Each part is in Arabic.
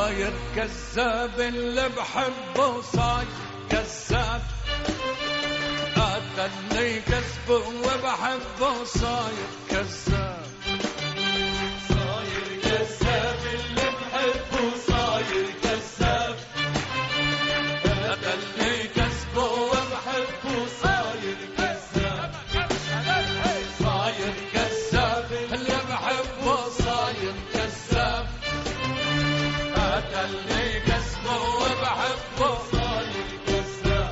صاير كذاب، اللي بحبه صاير كذاب، قتلني كذبه وبحبه صاير كذاب، صاير كذاب اللي بحبه صاير كذاب، قتلني كذبه وبحبه صاير كذاب، صاير كذاب اللي بحبه صاير كذاب، قتلني كذبه وبحبه صاير كذاب.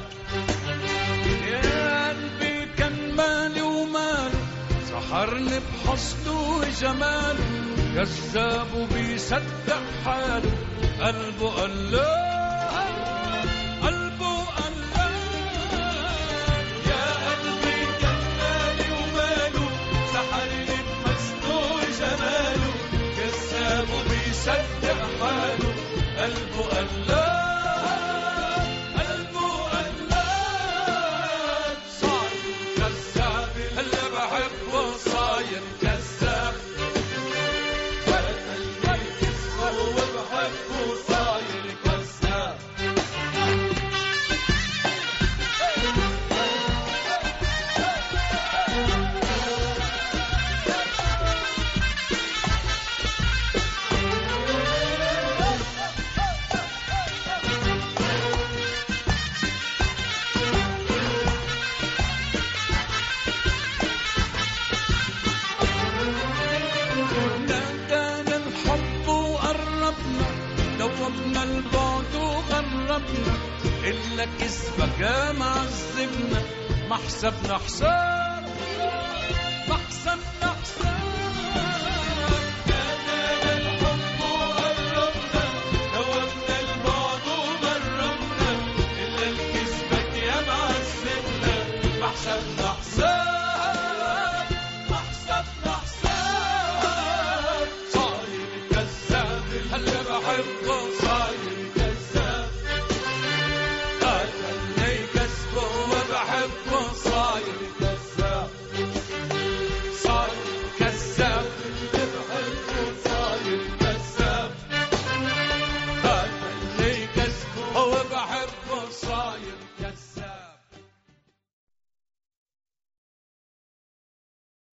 يا قلبي كان مالي وماله، سحرني بحسنه وجماله، كذاب وبيصدق حاله، قلبه قلاب، قلبه قلاب. يا قلبي كان مالي وماله، سحرني بحسنه وجماله، كذاب وبيصدق حاله، قلبه قلاب، قلبه قلاب. صاير كذاب اللي بحبه صاير كذاب، قتلني كذبه وبحبه صاير كذاب. نادانا الحب وقربنا، دوبنا البعد وغربنا، إلا كذبك يا معذبنا، ما حسبنا حساب، ما حسبنا